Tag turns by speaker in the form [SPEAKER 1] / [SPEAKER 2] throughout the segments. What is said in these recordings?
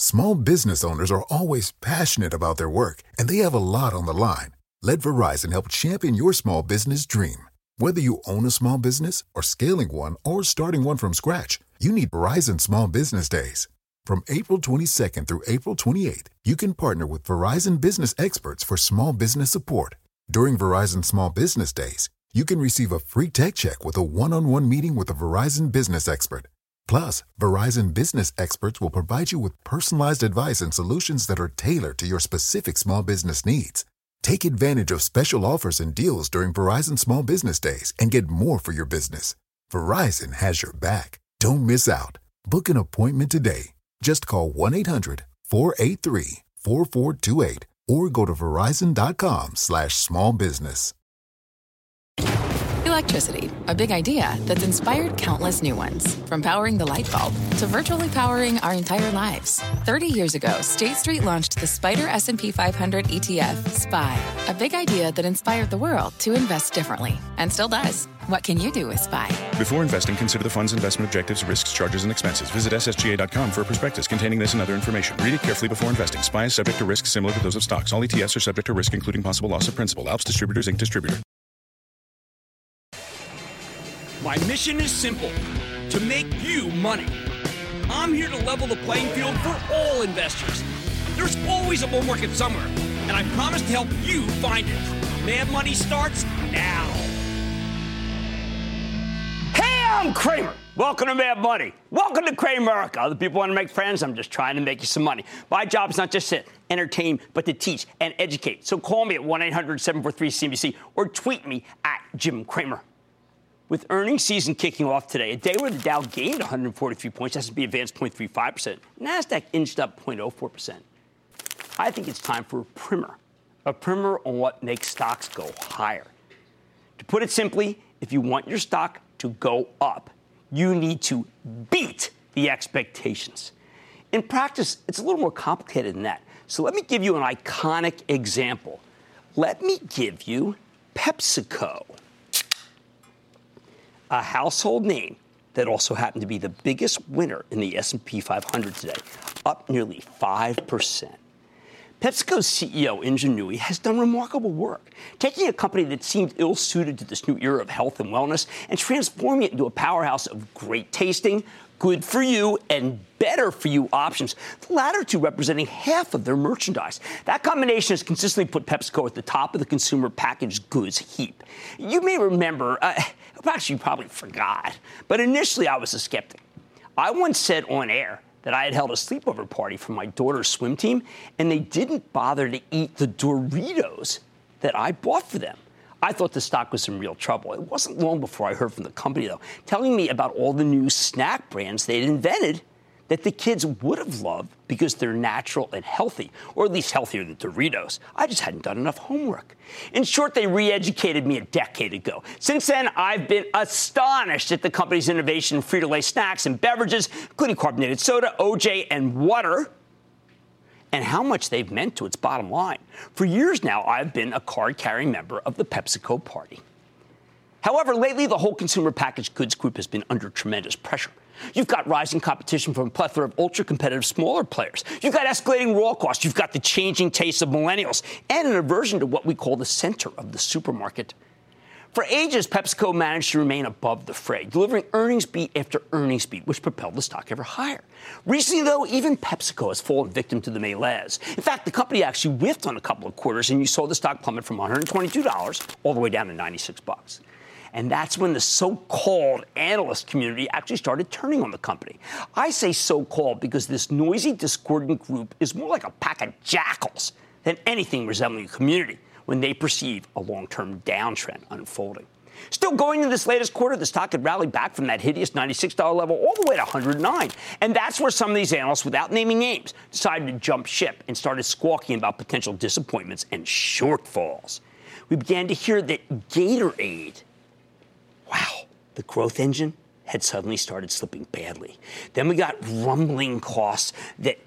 [SPEAKER 1] Small business owners are always passionate about their work, and they have a lot on the line. Let Verizon help champion your small business dream. Whether you own a small business or scaling one or starting one from scratch, you need Verizon Small Business Days. From April 22nd through April 28th, you can partner with Verizon business experts for small business support. During Verizon Small Business Days, you can receive a free tech check with a one-on-one meeting with a Verizon business expert. Plus, Verizon business experts will provide you with personalized advice and solutions that are tailored to your specific small business needs. Take advantage of special offers and deals during Verizon Small Business Days and get more for your business. Verizon has your back. Don't miss out. Book an appointment today. Just call 1-800-483-4428 or go to verizon.com/smallbusiness.
[SPEAKER 2] Electricity, a big idea that's inspired countless new ones. From powering the light bulb to virtually powering our entire lives. 30 years ago, State Street launched the Spider S&P 500 ETF, SPY. A big idea that inspired the world to invest differently. And still does. What can you do with SPY?
[SPEAKER 3] Before investing, consider the fund's investment objectives, risks, charges, and expenses. Visit ssga.com for a prospectus containing this and other information. Read it carefully before investing. SPY is subject to risks similar to those of stocks. All ETFs are subject to risk, including possible loss of principal. Alps Distributors, Inc. Distributor.
[SPEAKER 4] My mission is simple, to make you money. I'm here to level the playing field for all investors. There's always a bull market somewhere, and I promise to help you find it. Mad Money starts now. Hey, I'm Cramer. Welcome to Mad Money. Welcome to Cramerica. Other people want to make friends. I'm just trying to make you some money. My job is not just to entertain, but to teach and educate. So call me at 1-800-743-CNBC or tweet me at Jim Cramer. With earnings season kicking off today, a day where the Dow gained 143 points, S&P advanced 0.35%, NASDAQ inched up 0.04%. I think it's time for a primer on what makes stocks go higher. To put it simply, if you want your stock to go up, you need to beat the expectations. In practice, it's a little more complicated than that. So let me give you an iconic example. Let me give you PepsiCo, a household name that also happened to be the biggest winner in the S&P 500 today, up nearly 5%. PepsiCo's CEO, Ingen Nui, has done remarkable work, taking a company that seemed ill-suited to this new era of health and wellness and transforming it into a powerhouse of great tasting, good for you, and better for you options, the latter two representing half of their merchandise. That combination has consistently put PepsiCo at the top of the consumer packaged goods heap. You may remember, actually you probably forgot, but initially I was a skeptic. I once said on air that I had held a sleepover party for my daughter's swim team, and they didn't bother to eat the Doritos that I bought for them. I thought the stock was in real trouble. It wasn't long before I heard from the company, though, telling me about all the new snack brands they'd invented that the kids would have loved because they're natural and healthy, or at least healthier than Doritos. I just hadn't done enough homework. In short, they re-educated me a decade ago. Since then, I've been astonished at the company's innovation in Frito-Lay snacks and beverages, including carbonated soda, OJ, and water, and how much they've meant to its bottom line. For years now, I've been a card-carrying member of the PepsiCo party. However, lately, the whole consumer packaged goods group has been under tremendous pressure. You've got rising competition from a plethora of ultra-competitive smaller players. You've got escalating raw costs. You've got the changing tastes of millennials and an aversion to what we call the center of the supermarket. For ages, PepsiCo managed to remain above the fray, delivering earnings beat after earnings beat, which propelled the stock ever higher. Recently, though, even PepsiCo has fallen victim to the malaise. In fact, the company actually whiffed on a couple of quarters, and you saw the stock plummet from $122 all the way down to $96. And that's when the so-called analyst community actually started turning on the company. I say so-called because this noisy, discordant group is more like a pack of jackals than anything resembling a community when they perceive a long-term downtrend unfolding. Still, going into this latest quarter, the stock had rallied back from that hideous $96 level all the way to $109. And that's where some of these analysts, without naming names, decided to jump ship and started squawking about potential disappointments and shortfalls. We began to hear that Gatorade, wow, the growth engine, had suddenly started slipping badly. Then we got rumbling calls that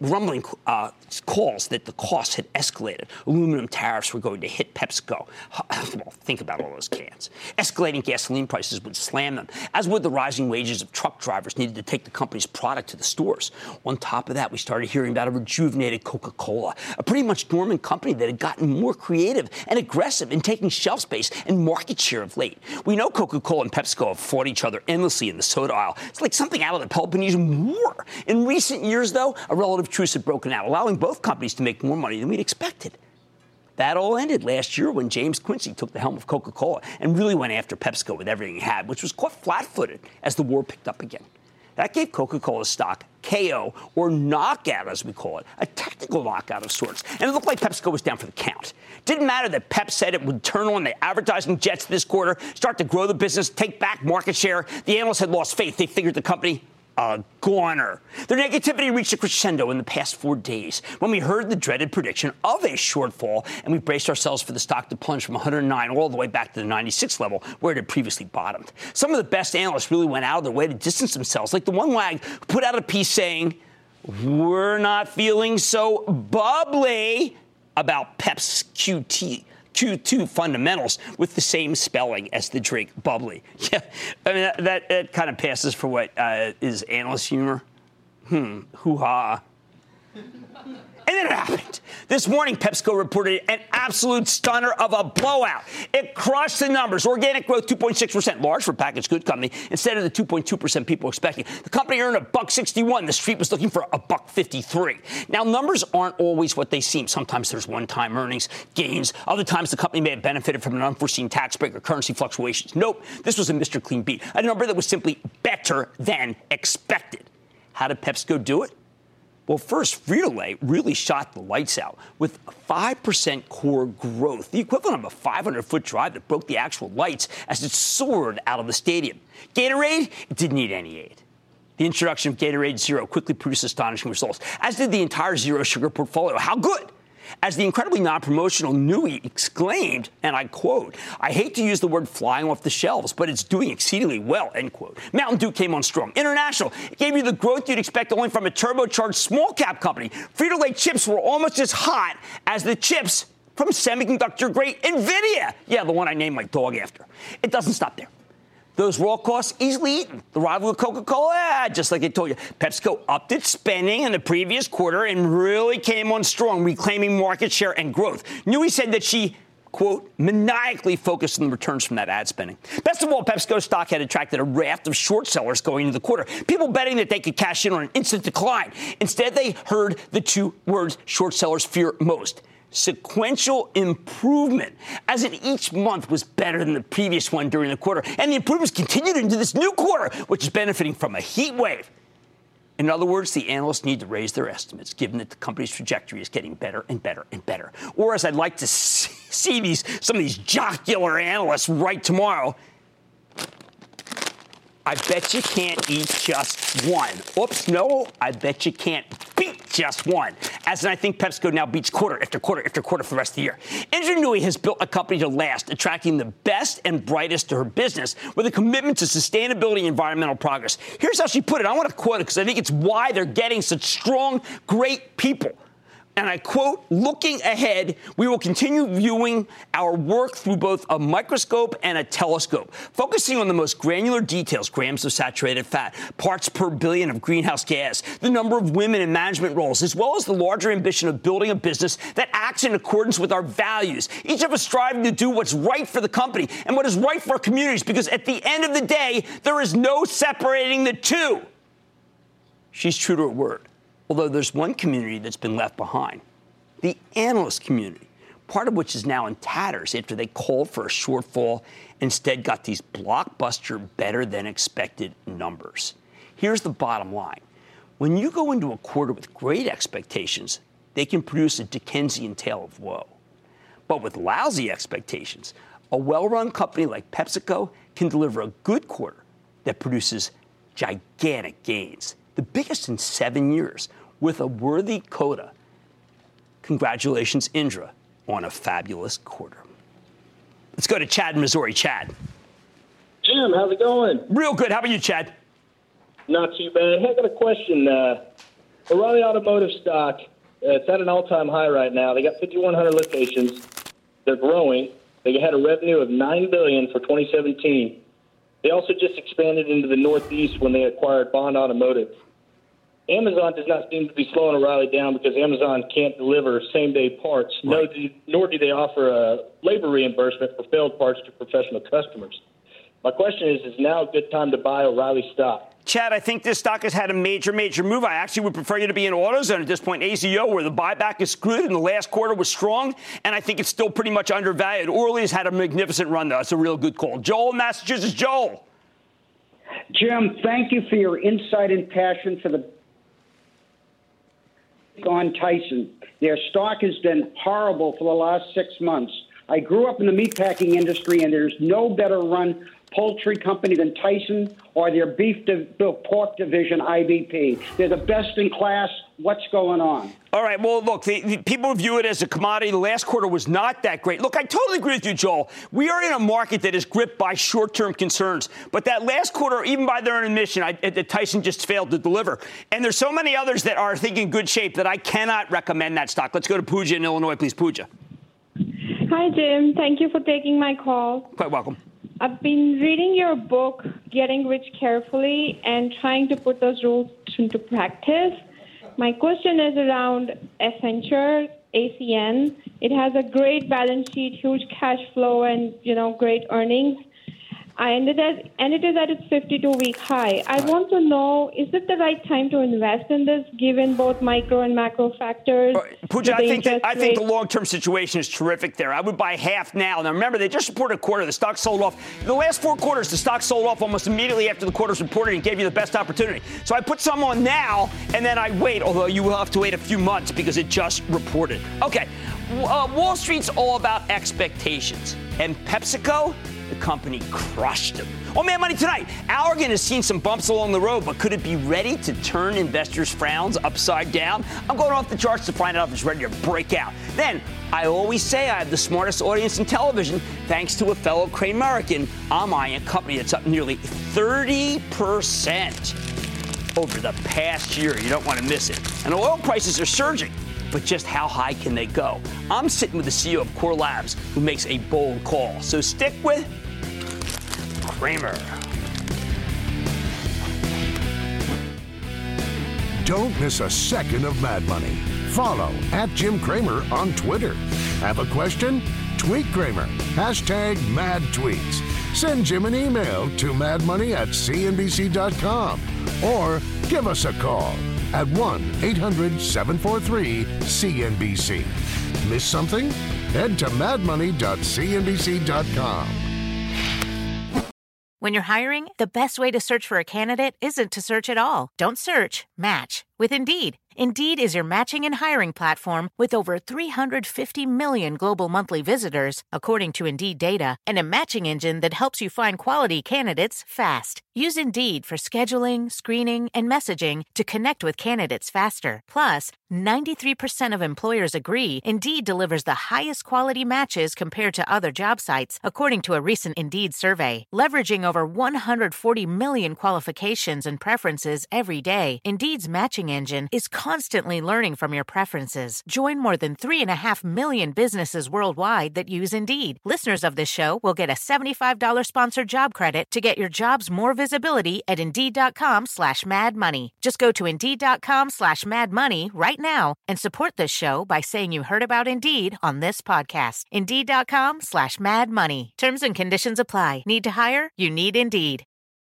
[SPEAKER 4] the costs had escalated. Aluminum tariffs were going to hit PepsiCo. Well, think about all those cans. Escalating gasoline prices would slam them, as would the rising wages of truck drivers needed to take the company's product to the stores. On top of that, we started hearing about a rejuvenated Coca-Cola, a pretty much dormant company that had gotten more creative and aggressive in taking shelf space and market share of late. We know Coca-Cola and PepsiCo have fought each other endlessly in the soda aisle. It's like something out of the Peloponnesian War. In recent years, though, a relative truce had broken out, allowing both companies to make more money than we'd expected. That all ended last year when James Quincy took the helm of Coca-Cola and really went after PepsiCo with everything he had, which was caught flat-footed as the war picked up again. That gave Coca-Cola stock KO, or knockout as we call it, a technical knockout of sorts. And it looked like PepsiCo was down for the count. Didn't matter that Pep said it would turn on the advertising jets this quarter, start to grow the business, take back market share. The analysts had lost faith. They figured the company a goner. Their negativity reached a crescendo in the past 4 days when we heard the dreaded prediction of a shortfall, and we braced ourselves for the stock to plunge from 109 all the way back to the 96 level where it had previously bottomed. Some of the best analysts really went out of their way to distance themselves, like the one wag who put out a piece saying, "We're not feeling so bubbly about Pep's Q2 fundamentals," with the same spelling as the drink bubbly. Yeah, I mean, that kind of passes for what is analyst humor. Hoo-ha. And then it happened. This morning, PepsiCo reported an absolute stunner of a blowout. It crushed the numbers. Organic growth 2.6%, large for a packaged goods company, instead of the 2.2% people were expecting. The company earned $1.61. The street was looking for $1.53. Now, numbers aren't always what they seem. Sometimes there's one-time earnings gains. Other times, the company may have benefited from an unforeseen tax break or currency fluctuations. Nope, this was a Mr. Clean beat, a number that was simply better than expected. How did PepsiCo do it? Well, first, Frito-Lay really shot the lights out with 5% core growth, the equivalent of a 500-foot drive that broke the actual lights as it soared out of the stadium. Gatorade, it didn't need any aid. The introduction of Gatorade Zero quickly produced astonishing results, as did the entire zero sugar portfolio. How good? As the incredibly non-promotional Nui exclaimed, and I quote, "I hate to use the word flying off the shelves, but it's doing exceedingly well," end quote. Mountain Dew came on strong. International, it gave you the growth you'd expect only from a turbocharged small-cap company. Frito-Lay chips were almost as hot as the chips from semiconductor-great NVIDIA. Yeah, the one I named my dog after. It doesn't stop there. Those raw costs easily eaten. The rival of Coca-Cola, just like I told you. PepsiCo upped its spending in the previous quarter and really came on strong, reclaiming market share and growth. Nui said that she, quote, maniacally focused on the returns from that ad spending. Best of all, PepsiCo stock had attracted a raft of short sellers going into the quarter, people betting that they could cash in on an instant decline. Instead, they heard the two words short sellers fear most: sequential improvement, as in each month was better than the previous one during the quarter. And the improvements continued into this new quarter, which is benefiting from a heat wave. In other words, the analysts need to raise their estimates, given that the company's trajectory is getting better and better and better. Or, as I'd like to see some of these jocular analysts write tomorrow, "I bet you can't eat just one." Oops, no, I bet you can't beat just one. As in, I think PepsiCo now beats quarter after quarter after quarter for the rest of the year. Nui has built a company to last, attracting the best and brightest to her business with a commitment to sustainability and environmental progress. Here's how she put it. I want to quote it because I think it's why they're getting such strong, great people. And I quote, "Looking ahead, we will continue viewing our work through both a microscope and a telescope, focusing on the most granular details, grams of saturated fat, parts per billion of greenhouse gas, the number of women in management roles, as well as the larger ambition of building a business that acts in accordance with our values. Each of us striving to do what's right for the company and what is right for our communities, because at the end of the day, there is no separating the two." She's true to her word. Although there's one community that's been left behind, the analyst community, part of which is now in tatters after they called for a shortfall, instead got these blockbuster, better-than-expected numbers. Here's the bottom line. When you go into a quarter with great expectations, they can produce a Dickensian tale of woe. But with lousy expectations, a well-run company like PepsiCo can deliver a good quarter that produces gigantic gains, the biggest in 7 years, with a worthy coda. Congratulations, Indra, on a fabulous quarter. Let's go to Chad in Missouri. Chad.
[SPEAKER 5] Jim, how's it going?
[SPEAKER 4] Real good. How about you, Chad?
[SPEAKER 5] Not too bad. Hey, I got a question. O'Reilly Automotive stock, it's at an all-time high right now. They got 5,100 locations. They're growing. They had a revenue of $9 billion for 2017. They also just expanded into the Northeast when they acquired Bond Automotive. Amazon does not seem to be slowing O'Reilly down because Amazon can't deliver same-day parts, right. Nor do they offer a labor reimbursement for failed parts to professional customers. My question is now a good time to buy O'Reilly stock?
[SPEAKER 4] Chad, I think this stock has had a major move. I actually would prefer you to be in AutoZone at this point, AZO, where the buyback is good and the last quarter was strong, and I think it's still pretty much undervalued. O'Reilly has had a magnificent run, though. It's a real good call. Joel in Massachusetts. Joel.
[SPEAKER 6] Jim, thank you for your insight and passion for the on Tyson. Their stock has been horrible for the last 6 months. I grew up in the meatpacking industry, and there's no better run poultry company than Tyson or their pork division, IBP. They're the best in class. What's going on?
[SPEAKER 4] All right. Well, look, the people view it as a commodity. The last quarter was not that great. Look, I totally agree with you, Joel. We are in a market that is gripped by short-term concerns. But that last quarter, even by their own admission, Tyson just failed to deliver. And there's so many others that are, I think, in good shape that I cannot recommend that stock. Let's go to Pooja in Illinois, please. Pooja.
[SPEAKER 7] Hi, Jim. Thank you for taking my call.
[SPEAKER 4] Quite welcome.
[SPEAKER 7] I've been reading your book, Getting Rich Carefully, and trying to put those rules into practice. My question is around Accenture, ACN. It has a great balance sheet, huge cash flow, and, great earnings. And it is at its 52-week high. I want to know, is it the right time to invest in this, given both micro and macro factors?
[SPEAKER 4] Pooja, I think the long-term situation is terrific there. I would buy half now. Now, remember, they just reported a quarter. The stock sold off. The last 4 quarters, the stock sold off almost immediately after the quarters reported and gave you the best opportunity. So I put some on now, and then I wait, although you will have to wait a few months because it just reported. Okay, Wall Street's all about expectations. And PepsiCo? The company crushed them. Oh, Mad Money tonight. Allergan has seen some bumps along the road, but could it be ready to turn investors' frowns upside down? I'm going off the charts to find out if it's ready to break out. Then, I always say I have the smartest audience in television. Thanks to a fellow Craig-American, I'm eyeing a company that's up nearly 30% over the past year. You don't want to miss it. And oil prices are surging. But just how high can they go? I'm sitting with the CEO of Core Labs, who makes a bold call. So stick with Cramer.
[SPEAKER 8] Don't miss a second of Mad Money. Follow @Jim Cramer on Twitter. Have a question? Tweet Cramer. #MadTweets. Send Jim an email to madmoney@cnbc.com or give us a call at 1-800-743-CNBC. Miss something? Head to madmoney.cnbc.com.
[SPEAKER 9] When you're hiring, the best way to search for a candidate isn't to search at all. Don't search, match with Indeed. Indeed is your matching and hiring platform with over 350 million global monthly visitors, according to Indeed data, and a matching engine that helps you find quality candidates fast. Use Indeed for scheduling, screening, and messaging to connect with candidates faster. Plus, 93% of employers agree Indeed delivers the highest quality matches compared to other job sites, according to a recent Indeed survey. Leveraging over 140 million qualifications and preferences every day, Indeed's matching engine is constantly learning from your preferences. Join more than 3.5 million businesses worldwide that use Indeed. Listeners of this show will get a $75 sponsored job credit to get your jobs more visibility at Indeed.com/madmoney. Just go to Indeed.com/madmoney right now and support this show by saying you heard about Indeed on this podcast. Indeed.com/madmoney. Terms and conditions apply. Need to hire? You need Indeed.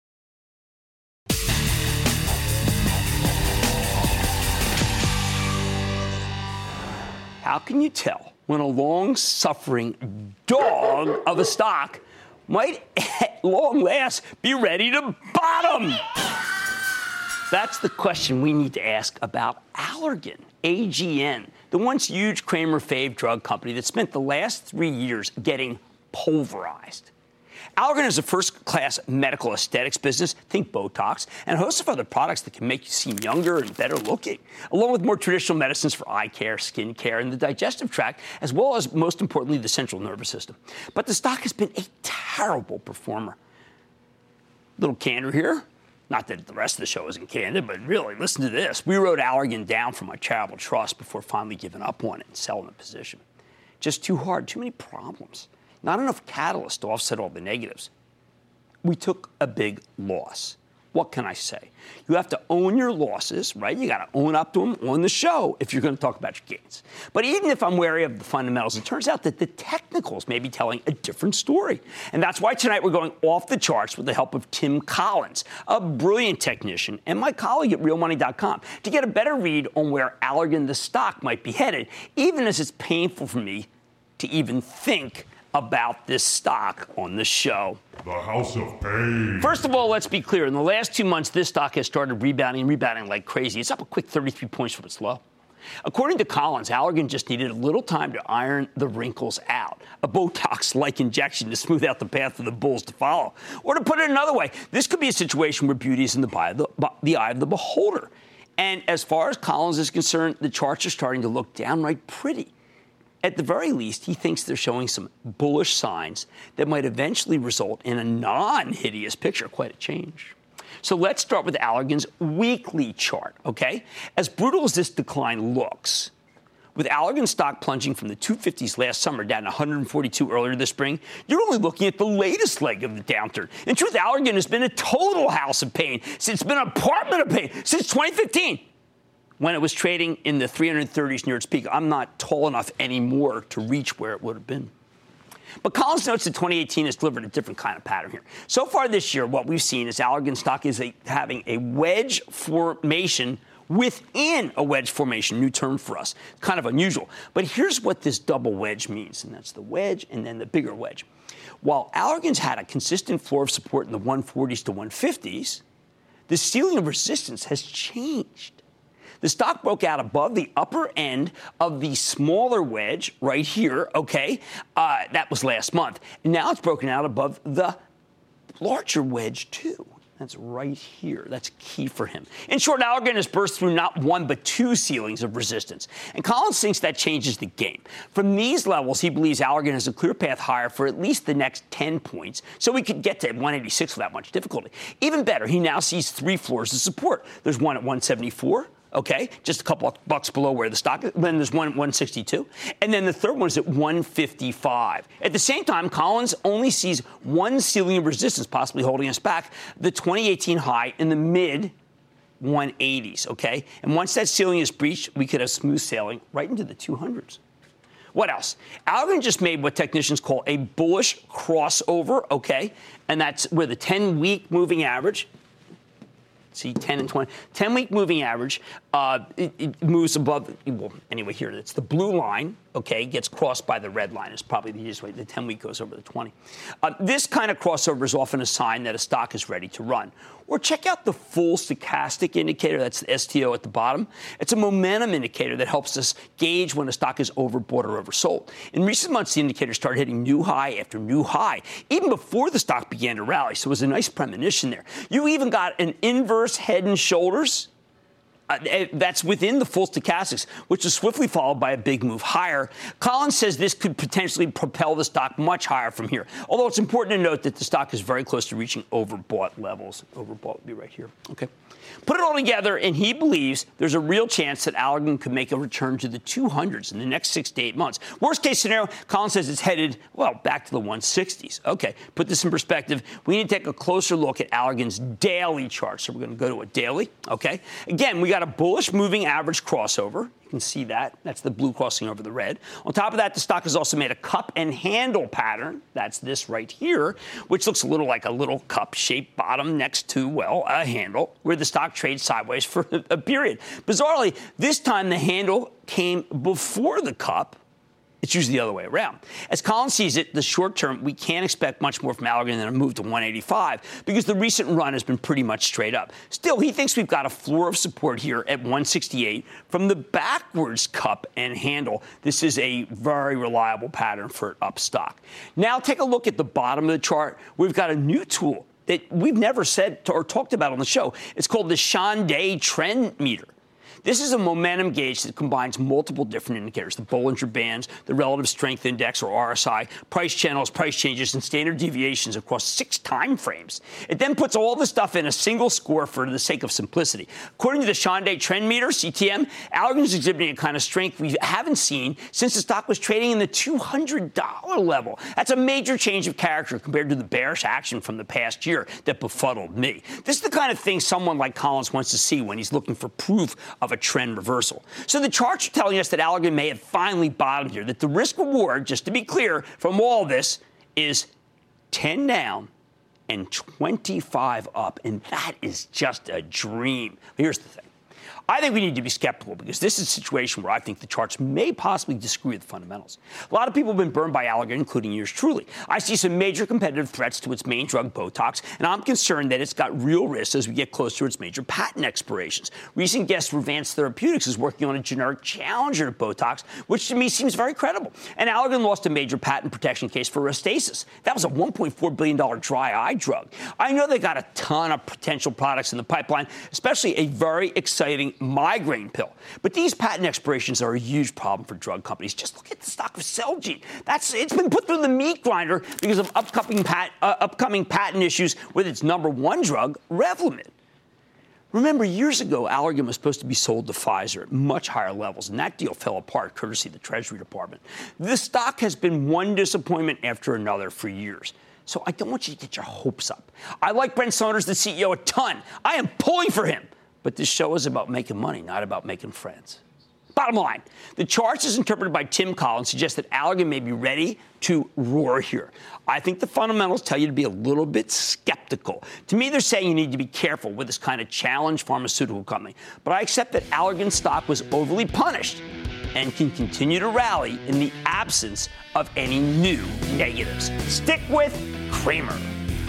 [SPEAKER 4] How can you tell when a long-suffering dog of a stock might, at long last, be ready to bottom? That's the question we need to ask about Allergan, AGN, the once huge Cramer fave drug company that spent the last 3 years getting pulverized. Allergan is a first-class medical aesthetics business, think Botox, and a host of other products that can make you seem younger and better looking, along with more traditional medicines for eye care, skin care, and the digestive tract, as well as, most importantly, the central nervous system. But the stock has been a terrible performer. Little candor here. Not that the rest of the show isn't candid, but really, listen to this. We wrote Allergan down from a charitable trust before finally giving up on it and selling the position. Just too hard, too many problems. Not enough catalyst to offset all the negatives. We took a big loss. What can I say? You have to own your losses, right? You got to own up to them on the show if you're going to talk about your gains. But even if I'm wary of the fundamentals, it turns out that the technicals may be telling a different story. And that's why tonight we're going off the charts with the help of Tim Collins, a brilliant technician, and my colleague at realmoney.com to get a better read on where Allergan, the stock, might be headed, even as it's painful for me to even think about this stock on the show.
[SPEAKER 10] The House of Pain.
[SPEAKER 4] First of all, let's be clear. In the last 2 months, this stock has started rebounding like crazy. It's up a quick 33 points from its low. According to Collins, Allergan just needed a little time to iron the wrinkles out, a Botox-like injection to smooth out the path for the bulls to follow. Or to put it another way, this could be a situation where beauty is in the eye of the beholder. And as far as Collins is concerned, the charts are starting to look downright pretty. At the very least, he thinks they're showing some bullish signs that might eventually result in a non-hideous picture. Quite a change. So let's start with Allergan's weekly chart, okay? As brutal as this decline looks, with Allergan stock plunging from the 250s last summer down to 142 earlier this spring, you're only looking at the latest leg of the downturn. In truth, Allergan has been a total house of pain. It's been an apartment of pain since 2015. When it was trading in the 330s near its peak. I'm not tall enough anymore to reach where it would have been. But Collins notes that 2018 has delivered a different kind of pattern here. So far this year, what we've seen is Allergan stock is having a wedge formation within a wedge formation, new term for us. Kind of unusual. But here's what this double wedge means, and that's the wedge and then the bigger wedge. While Allergan's had a consistent floor of support in the 140s to 150s, the ceiling of resistance has changed. The stock broke out above the upper end of the smaller wedge right here, okay? That was last month. Now it's broken out above the larger wedge, too. That's right here. That's key for him. In short, Allergan has burst through not one but two ceilings of resistance. And Collins thinks that changes the game. From these levels, he believes Allergan has a clear path higher for at least the next 10 points, so we could get to 186 without much difficulty. Even better, he now sees three floors of support. There's one at 174. Okay, just a couple of bucks below where the stock is. Then there's one at 162. And then the third one is at 155. At the same time, Collins only sees one ceiling of resistance possibly holding us back, the 2018 high in the mid-180s, okay? And once that ceiling is breached, we could have smooth sailing right into the 200s. What else? Allergan just made what technicians call a bullish crossover, okay? And that's where the 10-week moving average, see 10 and 20, 10-week moving average, it moves above, well, anyway, here, it's the blue line, okay, gets crossed by the red line. It's probably the easiest way. The 10-week goes over the 20. This kind of crossover is often a sign that a stock is ready to run. Or check out the full stochastic indicator. That's the STO at the bottom. It's a momentum indicator that helps us gauge when a stock is overbought or oversold. In recent months, the indicator started hitting new high after new high, even before the stock began to rally. So it was a nice premonition there. You even got an inverse head and shoulders. That's within the full stochastics, which is swiftly followed by a big move higher. Collins says this could potentially propel the stock much higher from here, although it's important to note that the stock is very close to reaching overbought levels. Overbought would be right here. Okay. Put it all together, and he believes there's a real chance that Allergan could make a return to the 200s in the next 6 to 8 months. Worst case scenario, Collins says it's headed, well, back to the 160s. Okay, put this in perspective. We need to take a closer look at Allergan's daily chart. So we're going to go to a daily, okay? Again, we got a bullish moving average crossover. You can see that. That's the blue crossing over the red. On top of that, the stock has also made a cup and handle pattern. That's this right here, which looks a little like a little cup-shaped bottom next to, well, a handle, where the stock trades sideways for a period. Bizarrely, this time the handle came before the cup. It's usually the other way around. As Collins sees it, the short term, we can't expect much more from Allergan than a move to 185 because the recent run has been pretty much straight up. Still, he thinks we've got a floor of support here at 168 from the backwards cup and handle. This is a very reliable pattern for up stock. Now take a look at the bottom of the chart. We've got a new tool that we've never said or talked about on the show. It's called the Sean Day Trend Meter. This is a momentum gauge that combines multiple different indicators, the Bollinger Bands, the Relative Strength Index, or RSI, price channels, price changes, and standard deviations across 6 time frames. It then puts all the stuff in a single score for the sake of simplicity. According to the Shande Trend Meter, CTM, Allergan is exhibiting a kind of strength we haven't seen since the stock was trading in the $200 level. That's a major change of character compared to the bearish action from the past year that befuddled me. This is the kind of thing someone like Collins wants to see when he's looking for proof of a trend reversal. So the charts are telling us that Allergan may have finally bottomed here, that the risk reward, just to be clear, from all this is 10 down and 25 up, and that is just a dream. Here's the thing. I think we need to be skeptical because this is a situation where I think the charts may possibly disagree with the fundamentals. A lot of people have been burned by Allergan, including yours truly. I see some major competitive threats to its main drug, Botox, and I'm concerned that it's got real risks as we get closer to its major patent expirations. Recent guest Revance Therapeutics is working on a generic challenger to Botox, which to me seems very credible. And Allergan lost a major patent protection case for Restasis. That was a $1.4 billion dry eye drug. I know they got a ton of potential products in the pipeline, especially a very exciting migraine pill. But these patent expirations are a huge problem for drug companies. Just look at the stock of Celgene. It's been put through the meat grinder because of upcoming patent issues with its number one drug, Revlimid. Remember, years ago, Allergan was supposed to be sold to Pfizer at much higher levels, and that deal fell apart courtesy of the Treasury Department. The stock has been one disappointment after another for years. So I don't want you to get your hopes up. I like Brent Saunders, the CEO, a ton. I am pulling for him. But this show is about making money, not about making friends. Bottom line, the charts as interpreted by Tim Collins suggest that Allergan may be ready to roar here. I think the fundamentals tell you to be a little bit skeptical. To me, they're saying you need to be careful with this kind of challenge pharmaceutical company. But I accept that Allergan stock was overly punished and can continue to rally in the absence of any new negatives. Stick with Cramer.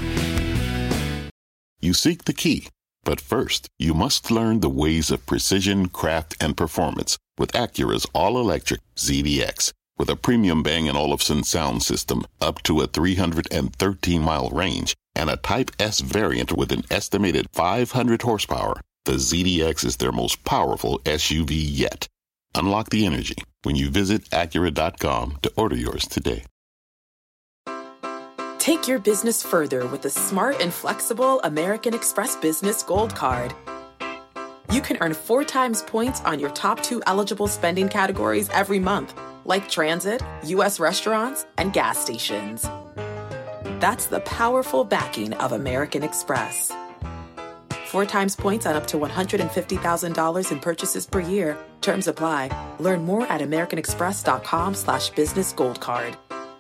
[SPEAKER 11] You seek the key. But first, you must learn the ways of precision, craft, and performance with Acura's all-electric ZDX. With a premium Bang & Olufsen sound system up to a 313-mile range and a Type S variant with an estimated 500 horsepower, the ZDX is their most powerful SUV yet. Unlock the energy when you visit Acura.com to order yours today.
[SPEAKER 12] Take your business further with the smart and flexible American Express Business Gold Card. You can earn 4 times points on your top 2 eligible spending categories every month, like transit, U.S. restaurants, and gas stations. That's the powerful backing of American Express. 4 times points on up to $150,000 in purchases per year. Terms apply. Learn more at americanexpress.com/businessgoldcard.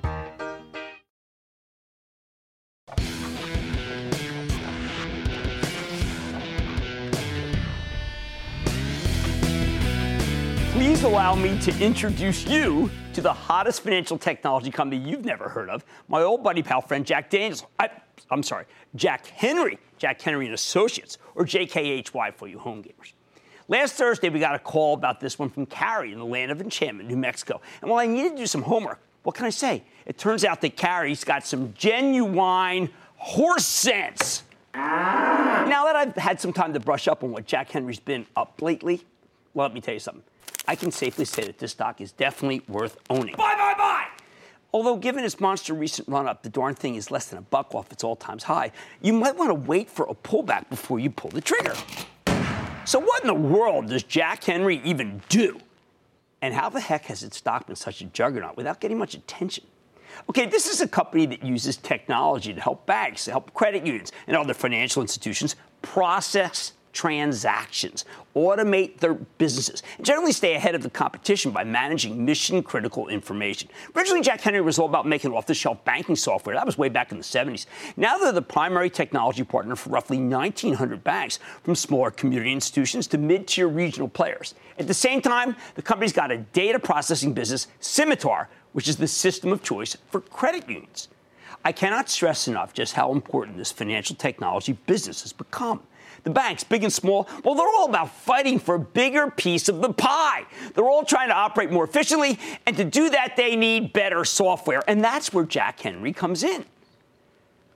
[SPEAKER 4] Please allow me to introduce you to the hottest financial technology company you've never heard of, my old buddy pal friend Jack Daniels. Jack Henry. Jack Henry and Associates, or JKHY for you home gamers. Last Thursday, we got a call about this one from Carrie in the land of enchantment, New Mexico. And while I needed to do some homework, what can I say? It turns out that Carrie's got some genuine horse sense. Now that I've had some time to brush up on what Jack Henry's been up lately, well, let me tell you something. I can safely say that this stock is definitely worth owning. Buy! Although, given its monster recent run-up, the darn thing is less than $1 off its all-time high, you might want to wait for a pullback before you pull the trigger. So what in the world does Jack Henry even do? And how the heck has its stock been such a juggernaut without getting much attention? Okay, this is a company that uses technology to help banks, to help credit unions, and other financial institutions process transactions, automate their businesses, and generally stay ahead of the competition by managing mission-critical information. Originally, Jack Henry was all about making off-the-shelf banking software. That was way back in the 70s. Now they're the primary technology partner for roughly 1,900 banks, from smaller community institutions to mid-tier regional players. At the same time, the company's got a data processing business, Scimitar, which is the system of choice for credit unions. I cannot stress enough just how important this financial technology business has become. The banks, big and small, well, they're all about fighting for a bigger piece of the pie. They're all trying to operate more efficiently, and to do that, they need better software. And that's where Jack Henry comes in.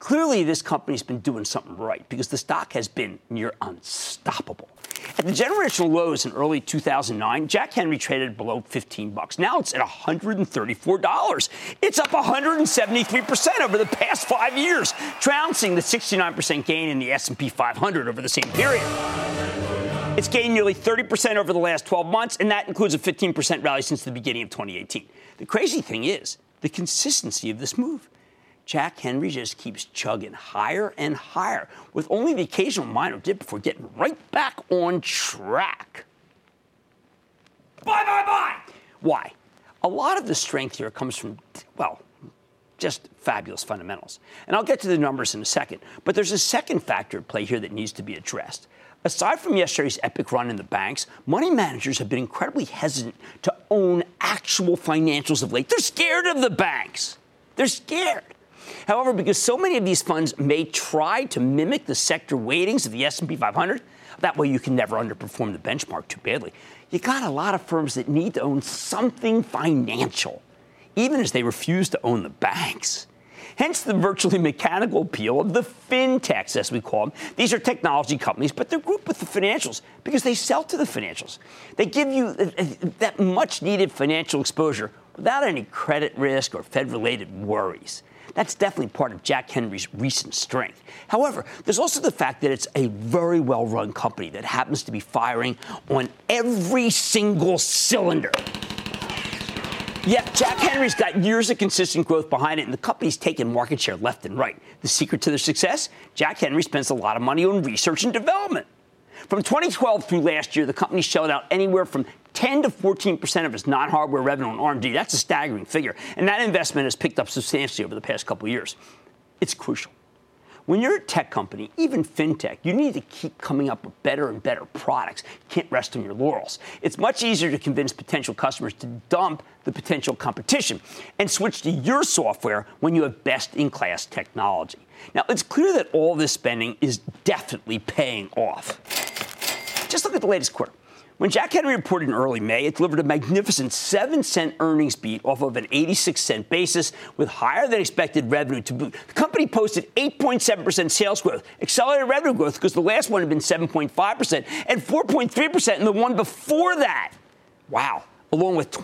[SPEAKER 4] Clearly, this company's been doing something right because the stock has been near unstoppable. At the generational lows in early 2009, Jack Henry traded below $15. Now it's at $134. It's up 173% over the past 5 years, trouncing the 69% gain in the S&P 500 over the same period. It's gained nearly 30% over the last 12 months, and that includes a 15% rally since the beginning of 2018. The crazy thing is the consistency of this move. Jack Henry just keeps chugging higher and higher, with only the occasional minor dip before getting right back on track. Buy! Why? A lot of the strength here comes from, well, just fabulous fundamentals. And I'll get to the numbers in a second. But there's a second factor at play here that needs to be addressed. Aside from yesterday's epic run in the banks, money managers have been incredibly hesitant to own actual financials of late. They're scared of the banks. They're scared. However, because so many of these funds may try to mimic the sector weightings of the S&P 500, that way you can never underperform the benchmark too badly. You got a lot of firms that need to own something financial, even as they refuse to own the banks. Hence the virtually mechanical appeal of the fintechs, as we call them. These are technology companies, but they're grouped with the financials because they sell to the financials. They give you that much-needed financial exposure without any credit risk or Fed-related worries. That's definitely part of Jack Henry's recent strength. However, there's also the fact that it's a very well-run company that happens to be firing on every single cylinder. Yeah, Jack Henry's got years of consistent growth behind it, and the company's taken market share left and right. The secret to their success? Jack Henry spends a lot of money on research and development. From 2012 through last year, the company shelled out anywhere from 10 to 14% of its non-hardware revenue on R&D. That's a staggering figure. And that investment has picked up substantially over the past couple of years. It's crucial. When you're a tech company, even fintech, you need to keep coming up with better and better products. You can't rest on your laurels. It's much easier to convince potential customers to dump the potential competition and switch to your software when you have best-in-class technology. Now, it's clear that all this spending is definitely paying off. Just look at the latest quarter. When Jack Henry reported in early May, it delivered a magnificent 7-cent earnings beat off of an 86-cent basis with higher-than-expected revenue to boot. The company posted 8.7% sales growth, accelerated revenue growth because the last one had been 7.5% and 4.3% in the one before that. Wow. Along with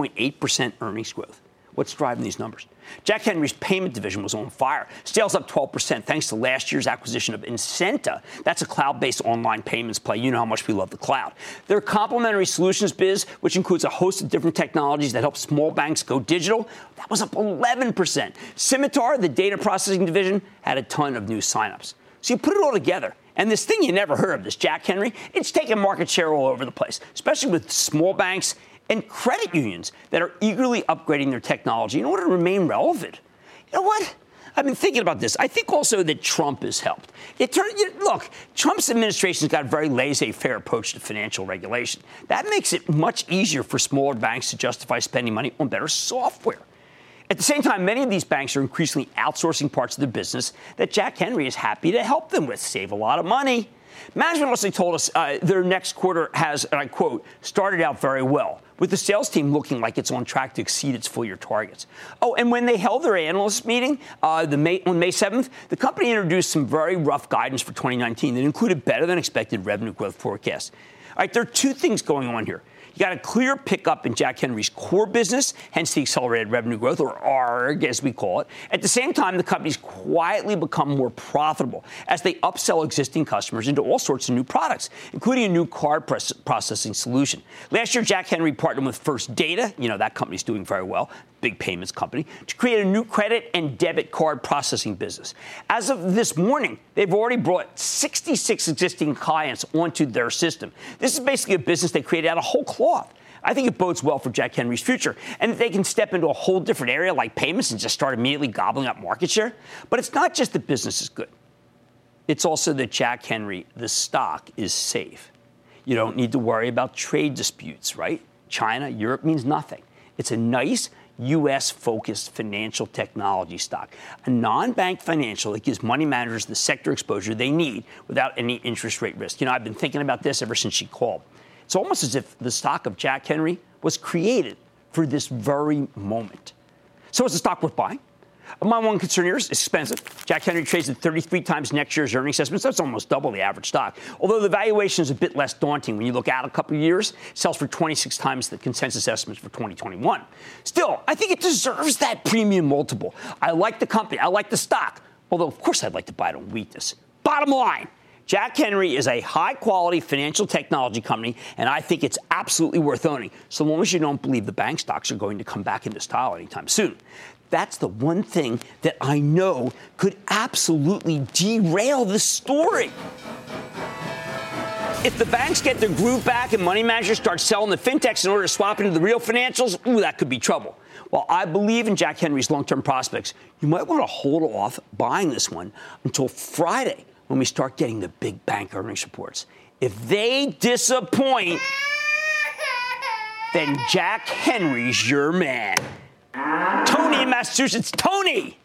[SPEAKER 4] 20.8% earnings growth. What's driving these numbers? Jack Henry's payment division was on fire. Sales up 12% thanks to last year's acquisition of Incenta. That's a cloud-based online payments play. You know how much we love the cloud. Their complementary solutions biz, which includes a host of different technologies that help small banks go digital, that was up 11%. Scimitar, the data processing division, had a ton of new signups. So you put it all together, and this thing you never heard of, this Jack Henry, it's taking market share all over the place, especially with small banks and credit unions that are eagerly upgrading their technology in order to remain relevant. You know what? I've been thinking about this. I think also that Trump has helped. Look, Trump's administration's got a very laissez-faire approach to financial regulation. That makes it much easier for smaller banks to justify spending money on better software. At the same time, many of these banks are increasingly outsourcing parts of their business that Jack Henry is happy to help them with, save a lot of money. Management also told us their next quarter has, and I quote, started out very well, with the sales team looking like it's on track to exceed its full-year targets. Oh, and when they held their analyst meeting on May 7th, the company introduced some very rough guidance for 2019 that included better-than-expected revenue growth forecasts. All right, there are two things going on here. You got a clear pickup in Jack Henry's core business, hence the accelerated revenue growth, or ARG, as we call it. At the same time, the company's quietly become more profitable as they upsell existing customers into all sorts of new products, including a new card processing solution. Last year, Jack Henry partnered with First Data, you know, that company's doing very well, big payments company, to create a new credit and debit card processing business. As of this morning, they've already brought 66 existing clients onto their system. This is basically a business they created out of whole cloth. I think it bodes well for Jack Henry's future, and that they can step into a whole different area like payments and just start immediately gobbling up market share. But it's not just that business is good. It's also that Jack Henry, the stock, is safe. You don't need to worry about trade disputes, right? China, Europe means nothing. It's a nice U.S.-focused financial technology stock, a non-bank financial that gives money managers the sector exposure they need without any interest rate risk. You know, I've been thinking about this ever since she called. It's almost as if the stock of Jack Henry was created for this very moment. So is the stock worth buying? My one concern here is expensive. Jack Henry trades at 33 times next year's earnings estimates. That's almost double the average stock. Although the valuation is a bit less daunting when you look out a couple of years, it sells for 26 times the consensus estimates for 2021. Still, I think it deserves that premium multiple. I like the company. I like the stock. Although, of course, I'd like to buy it on weakness. Bottom line, Jack Henry is a high-quality financial technology company, and I think it's absolutely worth owning, so long as you don't believe the bank stocks are going to come back into style anytime soon. That's the one thing that I know could absolutely derail the story. If the banks get their groove back and money managers start selling the fintechs in order to swap into the real financials, that could be trouble. While I believe in Jack Henry's long-term prospects, you might want to hold off buying this one until Friday when we start getting the big bank earnings reports. If they disappoint, then Jack Henry's your man. Tony in Massachusetts. Tony!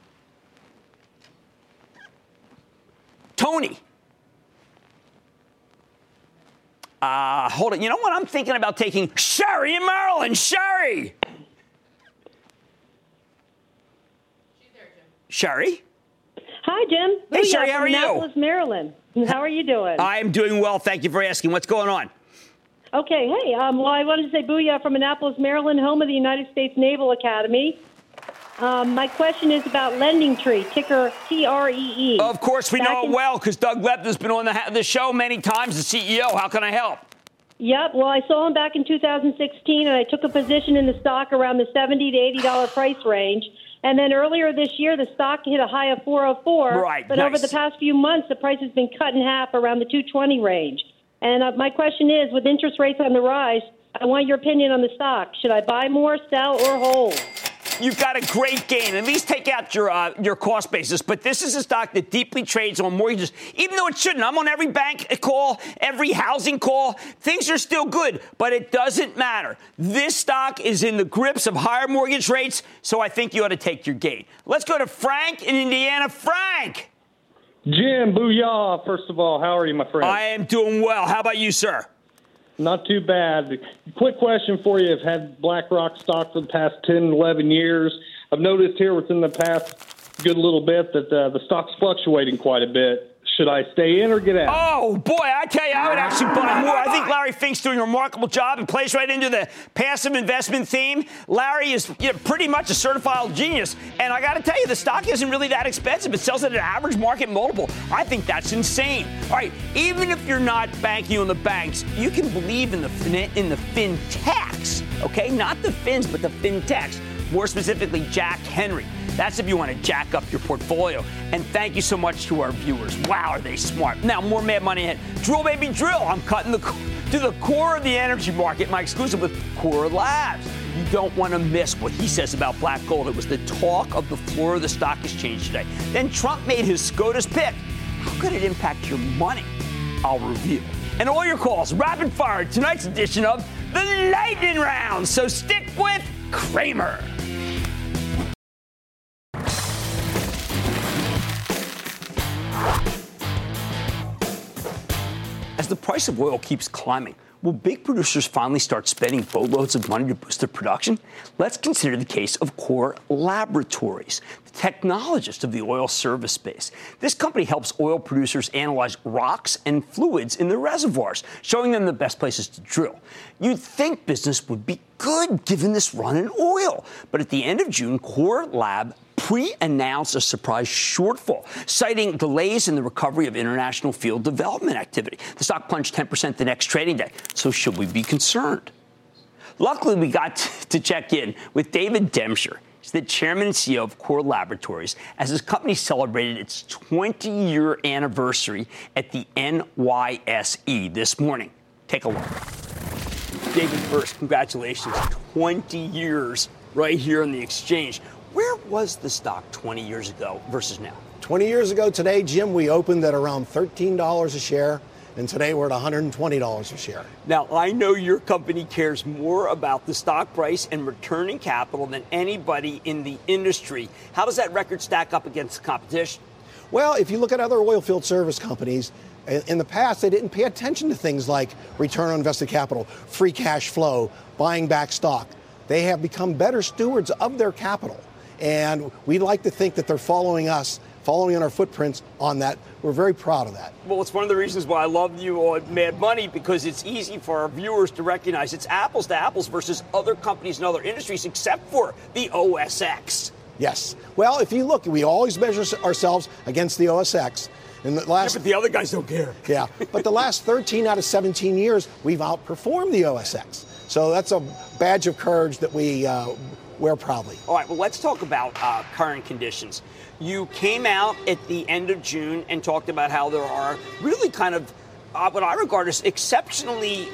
[SPEAKER 4] Hold it. You know what? I'm thinking about taking Sherry in Maryland. Sherry!
[SPEAKER 13] She's there, Jim.
[SPEAKER 4] Sherry?
[SPEAKER 13] Hi, Jim.
[SPEAKER 4] Hey, Sherry, how are you?
[SPEAKER 13] Annapolis, Maryland. How are you doing?
[SPEAKER 4] I am doing well. Thank you for asking. What's going on?
[SPEAKER 13] Okay, hey, well, I wanted to say booyah from Annapolis, Maryland, home of the United States Naval Academy. My question is about LendingTree, ticker TREE.
[SPEAKER 4] Of course, we know it well because Doug Lepton's been on the show many times, the CEO. How can I help?
[SPEAKER 13] Yep, well, I saw him back in 2016, and I took a position in the stock around the $70 to $80 price range. And then earlier this year, the stock hit a high of 404.
[SPEAKER 4] Right,
[SPEAKER 13] but
[SPEAKER 4] nice.
[SPEAKER 13] over the past few months, the price has been cut in half around the 220 range. And my question is, with interest rates on the rise, I want your opinion on the stock. Should I buy more, sell, or hold?
[SPEAKER 4] You've got a great gain. At least take out your cost basis. But this is a stock that deeply trades on mortgages, even though it shouldn't. I'm on every bank call, every housing call. Things are still good, but it doesn't matter. This stock is in the grips of higher mortgage rates, so I think you ought to take your gain. Let's go to Frank in Indiana. Frank!
[SPEAKER 14] Jim, booyah. First of all, how are you, my friend?
[SPEAKER 4] I am doing well. How about you, sir?
[SPEAKER 14] Not too bad. Quick question for you. I've had BlackRock stock for the past 10, 11 years. I've noticed here within the past good little bit that the stock's fluctuating quite a bit. Should I stay in or get out?
[SPEAKER 4] Oh, boy, I tell you, I would actually buy more. I think Larry Fink's doing a remarkable job and plays right into the passive investment theme. Larry is pretty much a certified genius. And I got to tell you, the stock isn't really that expensive. It sells at an average market multiple. I think that's insane. All right, even if you're not banking on the banks, you can believe in the fintechs, okay? Not the fins, but the fintechs. More specifically, Jack Henry. That's if you want to jack up your portfolio. And thank you so much to our viewers. Wow, are they smart. Now, more Mad Money ahead. Drill, baby, drill. I'm cutting to the core of the energy market, my exclusive with Core Labs. You don't want to miss what he says about black gold. It was the talk of the floor of the stock exchange today. Then Trump made his SCOTUS pick. How could it impact your money? I'll reveal. And all your calls, rapid fire, tonight's edition of the Lightning Round. So stick with Cramer. As the price of oil keeps climbing, will big producers finally start spending boatloads of money to boost their production? Let's consider the case of Core Laboratories, the technologist of the oil service space. This company helps oil producers analyze rocks and fluids in their reservoirs, showing them the best places to drill. You'd think business would be good given this run in oil. But at the end of June, Core Lab pre-announced a surprise shortfall, citing delays in the recovery of international field development activity. The stock plunged 10% the next trading day. So should we be concerned? Luckily, we got to check in with David Demscher. He's the chairman and CEO of Core Laboratories, as his company celebrated its 20-year anniversary at the NYSE this morning. Take a look. David, first, congratulations. 20 years right here on the exchange. Where was the stock 20 years ago versus now?
[SPEAKER 15] 20 years ago today, Jim, we opened at around $13 a share, and today we're at $120 a share.
[SPEAKER 4] Now, I know your company cares more about the stock price and returning capital than anybody in the industry. How does that record stack up against the competition?
[SPEAKER 15] Well, if you look at other oil field service companies, in the past, they didn't pay attention to things like return on invested capital, free cash flow, buying back stock. They have become better stewards of their capital. And we like to think that they're following us, following in our footprints on that. We're very proud of that.
[SPEAKER 4] Well, it's one of the reasons why I love you on Mad Money, because it's easy for our viewers to recognize it's apples to apples versus other companies and other industries, except for the OSX.
[SPEAKER 15] Yes. Well, if you look, we always measure ourselves against the OSX. In the last,
[SPEAKER 4] but the other guys don't care.
[SPEAKER 15] Yeah. But the last 13 out of 17 years, we've outperformed the OSX. So that's a badge of courage that we wear proudly.
[SPEAKER 4] All right. Well, let's talk about current conditions. You came out at the end of June and talked about how there are really kind of what I regard as exceptionally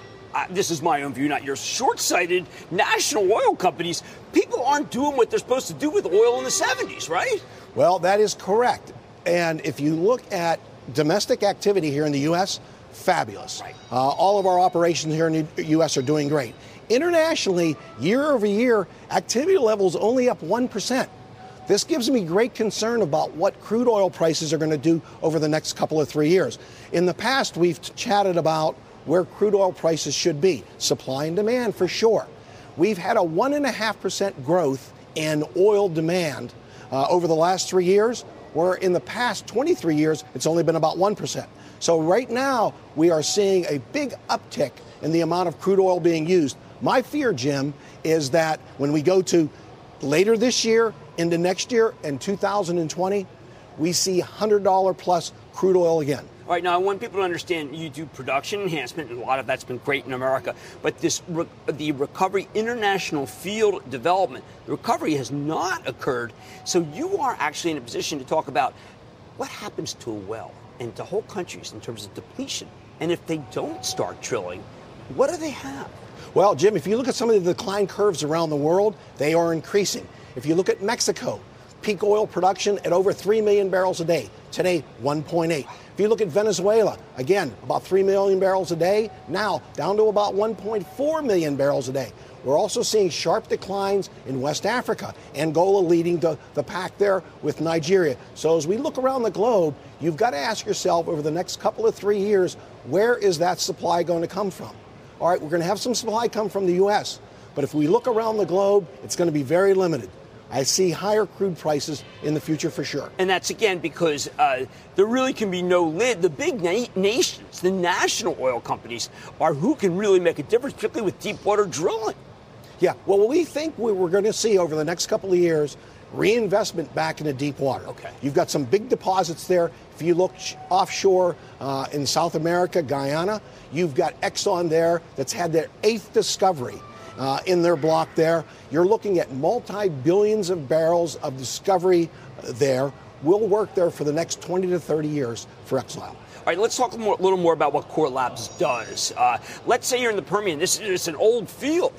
[SPEAKER 4] this is my own view, not yours, short-sighted national oil companies. People aren't doing what they're supposed to do with oil in the 70s, right?
[SPEAKER 15] Well, that is correct. And if you look at domestic activity here in the U.S., fabulous.
[SPEAKER 4] Right.
[SPEAKER 15] All of our operations here in the U.S. are doing great. Internationally, year over year, activity levels only up 1%. This gives me great concern about what crude oil prices are going to do over the next couple of 3 years. In the past, we've chatted about where crude oil prices should be, supply and demand for sure. We've had a 1.5% growth in oil demand over the last 3 years, where in the past 23 years, it's only been about 1%. So right now, we are seeing a big uptick in the amount of crude oil being used. My fear, Jim, is that when we go to later this year, into next year, and 2020, we see $100 plus crude oil again.
[SPEAKER 4] All right, now I want people to understand you do production enhancement, and a lot of that's been great in America. But the recovery, international field development, the recovery has not occurred. So you are actually in a position to talk about what happens to a well and to whole countries in terms of depletion. And if they don't start drilling, what do they have?
[SPEAKER 15] Well, Jim, if you look at some of the decline curves around the world, they are increasing. If you look at Mexico, peak oil production at over 3 million barrels a day. Today, 1.8. If you look at Venezuela, again, about 3 million barrels a day, now down to about 1.4 million barrels a day. We're also seeing sharp declines in West Africa, Angola leading the pack there with Nigeria. So as we look around the globe, you've got to ask yourself over the next couple of 3 years, where is that supply going to come from? All right, we're going to have some supply come from the U.S., but if we look around the globe, it's going to be very limited. I see higher crude prices in the future for sure.
[SPEAKER 4] And that's, again, because there really can be no lid. The big nations, the national oil companies, are who can really make a difference, particularly with deep water drilling.
[SPEAKER 15] Yeah, well, we think we're going to see over the next couple of years reinvestment back into deep water.
[SPEAKER 4] Okay.
[SPEAKER 15] You've got some big deposits there. If you look offshore in South America, Guyana, you've got Exxon there that's had their 8th discovery in their block there. You're looking at multi-billions of barrels of discovery there. We'll work there for the next 20 to 30 years for Exxon.
[SPEAKER 4] All right, let's talk a little more about what Core Labs does. Let's say you're in the Permian. This is an old field.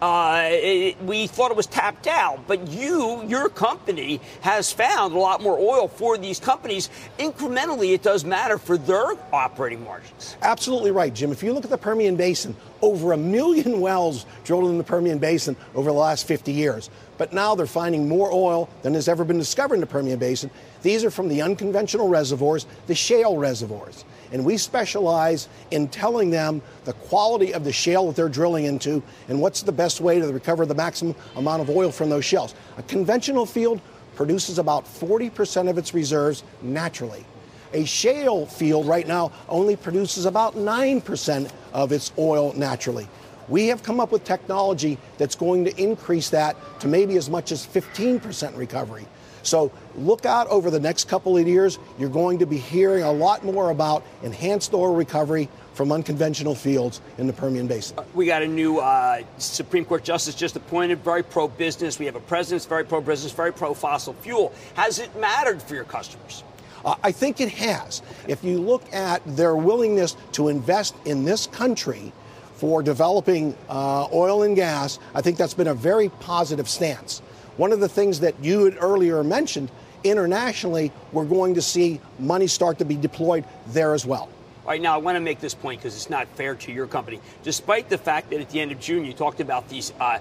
[SPEAKER 4] We thought it was tapped out, but your company has found a lot more oil for these companies. Incrementally, it does matter for their operating margins.
[SPEAKER 15] Absolutely right, Jim. If you look at the Permian Basin, over 1 million wells drilled in the Permian Basin over the last 50 years. But now they're finding more oil than has ever been discovered in the Permian Basin. These are from the unconventional reservoirs, the shale reservoirs. And we specialize in telling them the quality of the shale that they're drilling into and what's the best way to recover the maximum amount of oil from those shales. A conventional field produces about 40% of its reserves naturally. A shale field right now only produces about 9% of its oil naturally. We have come up with technology that's going to increase that to maybe as much as 15% recovery. So look out over the next couple of years. You're going to be hearing a lot more about enhanced oil recovery from unconventional fields in the Permian Basin.
[SPEAKER 4] We got a new Supreme Court justice just appointed, very pro-business. We have a president that's very pro-business, very pro-fossil fuel. Has it mattered for your customers?
[SPEAKER 15] I think it has. If you look at their willingness to invest in this country for developing oil and gas, I think that's been a very positive stance. One of the things that you had earlier mentioned, internationally, we're going to see money start to be deployed there as well.
[SPEAKER 4] All right, now I want to make this point because it's not fair to your company. Despite the fact that at the end of June you talked about these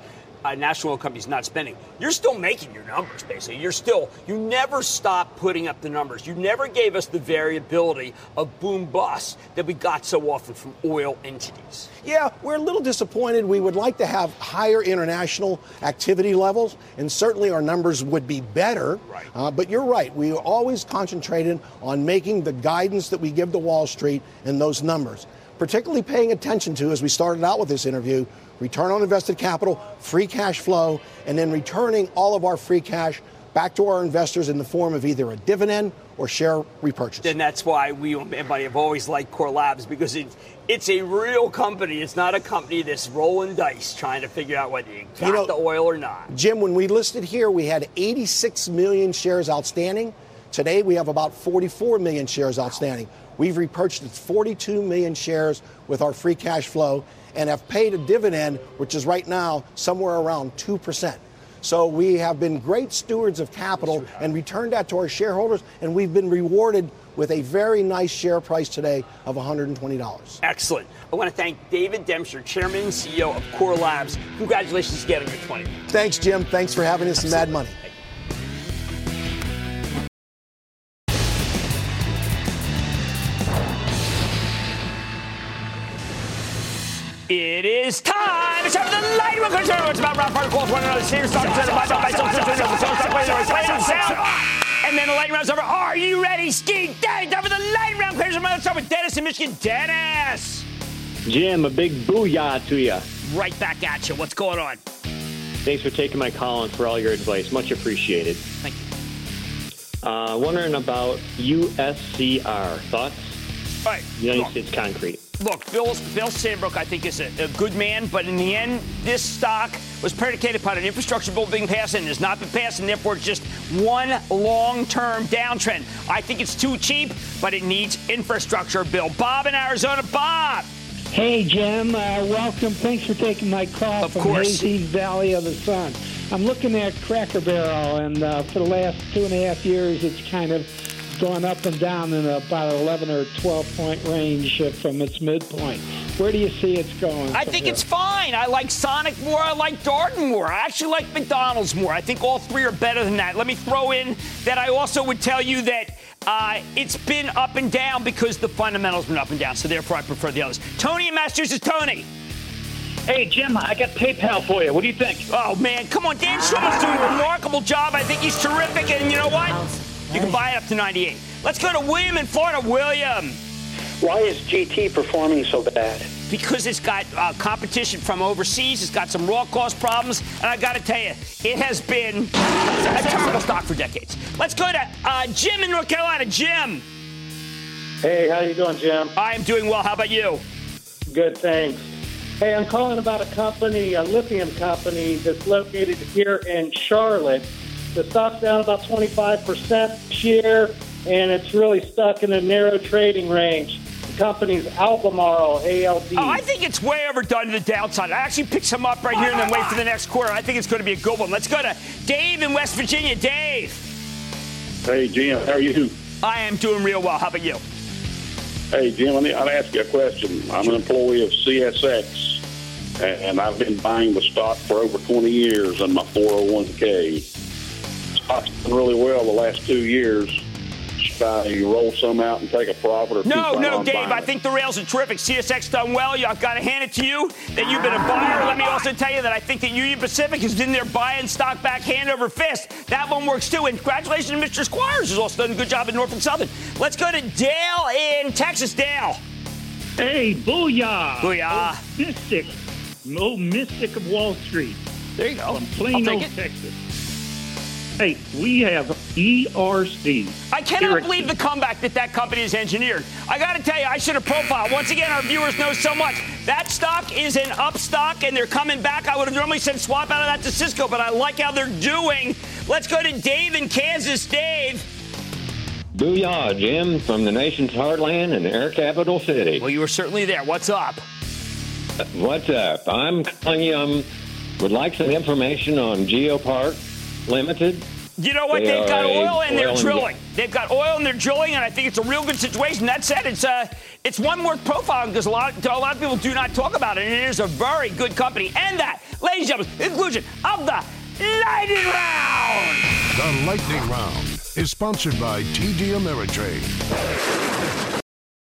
[SPEAKER 4] national oil company's not spending, you're still making your numbers, basically. You never stop putting up the numbers. You never gave us the variability of boom bust that we got so often from oil entities.
[SPEAKER 15] Yeah, we're a little disappointed. We would like to have higher international activity levels, and certainly our numbers would be better. Right. But you're right. We are always concentrated on making the guidance that we give to Wall Street and those numbers, particularly paying attention to, as we started out with this interview, return on invested capital, free cash flow, and then returning all of our free cash back to our investors in the form of either a dividend or share repurchase.
[SPEAKER 4] And that's why everybody have always liked Core Labs, because it's a real company. It's not a company that's rolling dice trying to figure out whether you got the oil or not.
[SPEAKER 15] Jim, when we listed here, we had 86 million shares outstanding. Today, we have about 44 million shares outstanding. We've repurchased 42 million shares with our free cash flow and have paid a dividend, which is right now somewhere around 2%. So we have been great stewards of capital and returned that to our shareholders, and we've been rewarded with a very nice share price today of $120.
[SPEAKER 4] Excellent. I want to thank David Demscher, Chairman and CEO of Core Labs. Congratulations to getting your 20.
[SPEAKER 15] Thanks, Jim. Thanks for having us in Mad Money.
[SPEAKER 4] It is time. It's time for the lightning round. It's about round particles. One another. And then the lightning round's over. Are you ready, Ski? Time for the lightning round. Let's start with Dennis in Michigan. Dennis.
[SPEAKER 16] Jim, a big booyah to you.
[SPEAKER 4] Right back at you. What's going on?
[SPEAKER 16] Thanks for taking my call and for all your advice. Much appreciated.
[SPEAKER 4] Thank you.
[SPEAKER 16] Wondering about USCR. Thoughts?
[SPEAKER 4] All right.
[SPEAKER 16] United States Concrete.
[SPEAKER 4] Look, Bill Sandbrook, I think, is a good man, but in the end, this stock was predicated upon an infrastructure bill being passed and has not been passed, and therefore it's just one long-term downtrend. I think it's too cheap, but it needs infrastructure bill. Bob in Arizona. Bob.
[SPEAKER 17] Hey, Jim. Welcome. Thanks for taking my call from Hazy Valley of the Sun. I'm looking at Cracker Barrel, and for the last 2.5 years, it's kind of going up and down in about 11 or 12-point range from its midpoint. Where do you see it's going?
[SPEAKER 4] I think it's fine. I like Sonic more. I like Darden more. I actually like McDonald's more. I think all three are better than that. Let me throw in that I also would tell you that it's been up and down because the fundamentals have been up and down, so therefore I prefer the others. Tony in Massachusetts. Tony.
[SPEAKER 18] Hey, Jim, I got PayPal for you. What do you think?
[SPEAKER 4] Oh, man, come on. Dan Schulman's doing a remarkable job. I think he's terrific, and you know what? You can buy it up to 98. Let's go to William in Florida. William.
[SPEAKER 19] Why is GT performing so bad?
[SPEAKER 4] Because it's got competition from overseas. It's got some raw cost problems. And I got to tell you, it has been a terrible stock for decades. Let's go to Jim in North Carolina. Jim.
[SPEAKER 18] Hey, how you doing, Jim?
[SPEAKER 4] I am doing well. How about you?
[SPEAKER 18] Good, thanks. Hey, I'm calling about a company, a lithium company that's located here in Charlotte. The stock's down about 25% this year, and it's really stuck in a narrow trading range. The company's Albemarle, ALD.
[SPEAKER 4] Oh, I think it's way overdone to the downside. I actually picked some up right here and then wait for the next quarter. I think it's going to be a good one. Let's go to Dave in West Virginia. Dave.
[SPEAKER 20] Hey, Jim. How are you?
[SPEAKER 4] I am doing real well. How about you?
[SPEAKER 20] Hey, Jim, I'll ask you a question. I'm an employee of CSX, and I've been buying the stock for over 20 years in my 401k. Stock's done really well the last 2 years. Should I roll some out and take a profit? Or
[SPEAKER 4] No, Dave. I think the rails are terrific. CSX done well. I've got to hand it to you that you've been a buyer. Let me also tell you that I think that Union Pacific is in there buying stock back hand over fist. That one works too. And congratulations to Mr. Squires, who's also done a good job in Norfolk Southern. Let's go to Dale in Texas. Dale.
[SPEAKER 21] Hey, booyah.
[SPEAKER 4] Booyah.
[SPEAKER 21] Mystic of Wall Street.
[SPEAKER 4] There you go.
[SPEAKER 21] From Plano, Texas. Hey, we have ERC.
[SPEAKER 4] I cannot believe the comeback that company has engineered. I got to tell you, I should have profiled. Once again, our viewers know so much. That stock is an up stock, and they're coming back. I would have normally said swap out of that to Cisco, but I like how they're doing. Let's go to Dave in Kansas. Dave.
[SPEAKER 22] Booyah, Jim, from the nation's heartland and Air Capital City.
[SPEAKER 4] Well, you were certainly there. What's up?
[SPEAKER 22] What's up? I'm calling you. Would like some information on GeoPark Limited.
[SPEAKER 4] You know what? They've got oil and they're drilling. They've got oil and they're drilling, and I think it's a real good situation. That said, it's one worth profiling because a lot of people do not talk about it, and it is a very good company. And that, ladies and gentlemen, conclusion of the Lightning Round.
[SPEAKER 8] The Lightning Round is sponsored by TD Ameritrade.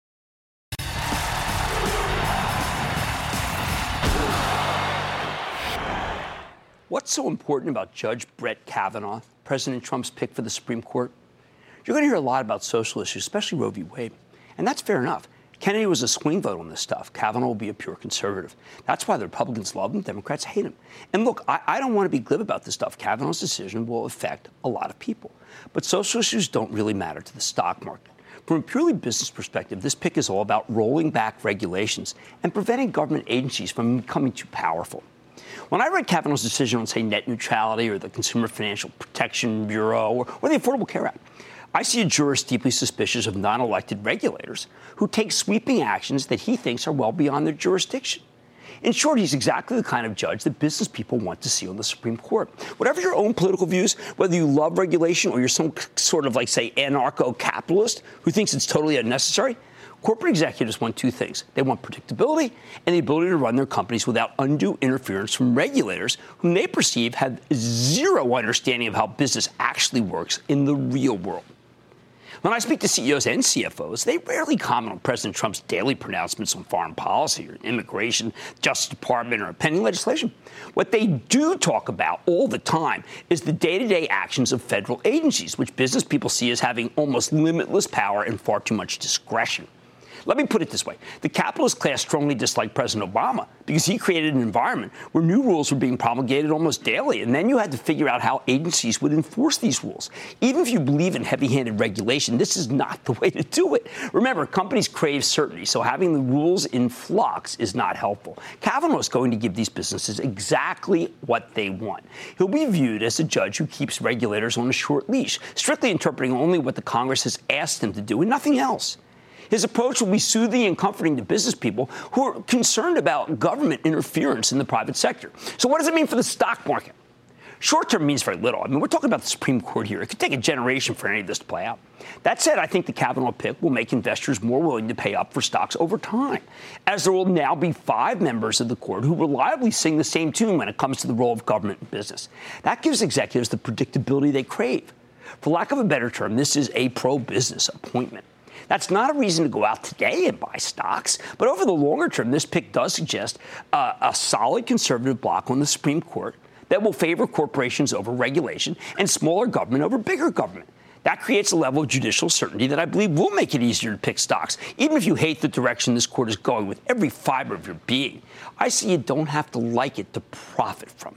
[SPEAKER 4] What's so important about Judge Brett Kavanaugh, President Trump's pick for the Supreme Court? You're going to hear a lot about social issues, especially Roe v. Wade. And that's fair enough. Kennedy was a swing vote on this stuff. Kavanaugh will be a pure conservative. That's why the Republicans love him, Democrats hate him. And look, I don't want to be glib about this stuff. Kavanaugh's decision will affect a lot of people. But social issues don't really matter to the stock market. From a purely business perspective, this pick is all about rolling back regulations and preventing government agencies from becoming too powerful. When I read Kavanaugh's decision on, say, net neutrality or the Consumer Financial Protection Bureau or the Affordable Care Act, I see a jurist deeply suspicious of non-elected regulators who take sweeping actions that he thinks are well beyond their jurisdiction. In short, he's exactly the kind of judge that business people want to see on the Supreme Court. Whatever your own political views, whether you love regulation or you're some sort of, like, say, anarcho-capitalist who thinks it's totally unnecessary, corporate executives want two things. They want predictability and the ability to run their companies without undue interference from regulators whom they perceive have zero understanding of how business actually works in the real world. When I speak to CEOs and CFOs, they rarely comment on President Trump's daily pronouncements on foreign policy or immigration, Justice Department, or pending legislation. What they do talk about all the time is the day-to-day actions of federal agencies, which business people see as having almost limitless power and far too much discretion. Let me put it this way. The capitalist class strongly disliked President Obama because he created an environment where new rules were being promulgated almost daily, and then you had to figure out how agencies would enforce these rules. Even if you believe in heavy-handed regulation, this is not the way to do it. Remember, companies crave certainty, so having the rules in flux is not helpful. Kavanaugh is going to give these businesses exactly what they want. He'll be viewed as a judge who keeps regulators on a short leash, strictly interpreting only what the Congress has asked him to do and nothing else. His approach will be soothing and comforting to business people who are concerned about government interference in the private sector. So what does it mean for the stock market? Short-term means very little. I mean, we're talking about the Supreme Court here. It could take a generation for any of this to play out. That said, I think the Kavanaugh pick will make investors more willing to pay up for stocks over time, as there will now be 5 members of the court who reliably sing the same tune when it comes to the role of government and business. That gives executives the predictability they crave. For lack of a better term, this is a pro-business appointment. That's not a reason to go out today and buy stocks, but over the longer term, this pick does suggest a solid conservative bloc on the Supreme Court that will favor corporations over regulation and smaller government over bigger government. That creates a level of judicial certainty that I believe will make it easier to pick stocks, even if you hate the direction this court is going with every fiber of your being. I see you don't have to like it to profit from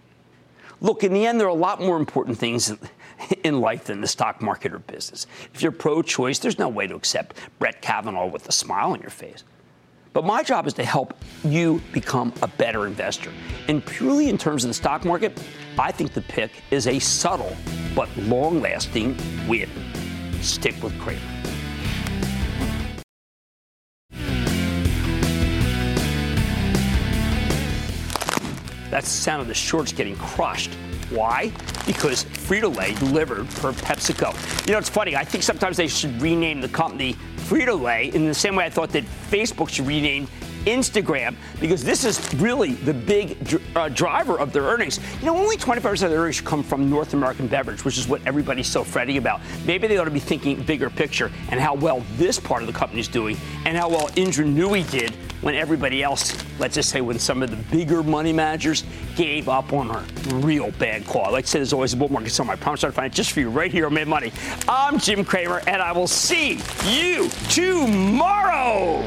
[SPEAKER 4] it. Look, in the end, there are a lot more important things in life than the stock market or business. If you're pro-choice, there's no way to accept Brett Kavanaugh with a smile on your face. But my job is to help you become a better investor. And purely in terms of the stock market, I think the pick is a subtle but long-lasting win. Stick with Cramer. That's the sound of the shorts getting crushed. Why? Because Frito-Lay delivered for PepsiCo. You know, it's funny. I think sometimes they should rename the company Frito-Lay in the same way I thought that Facebook should rename Instagram, because this is really the big driver of their earnings. You know, only 25% of their earnings come from North American beverage, which is what everybody's so fretting about. Maybe they ought to be thinking bigger picture and how well this part of the company is doing and how well Ingenuity did when everybody else, let's just say when some of the bigger money managers gave up on a real bad call. Like I said, there's always a bull market somewhere. I promise I'll find it just for you right here on Mad Money. I'm Jim Cramer, and I will see you tomorrow.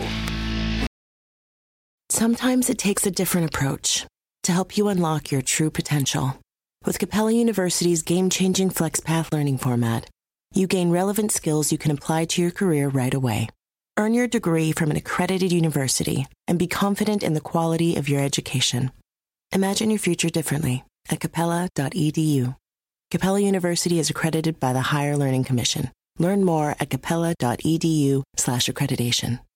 [SPEAKER 1] Sometimes it takes a different approach to help you unlock your true potential. With Capella University's game-changing FlexPath learning format, you gain relevant skills you can apply to your career right away. Earn your degree from an accredited university and be confident in the quality of your education. Imagine your future differently at capella.edu. Capella University is accredited by the Higher Learning Commission. Learn more at capella.edu/accreditation.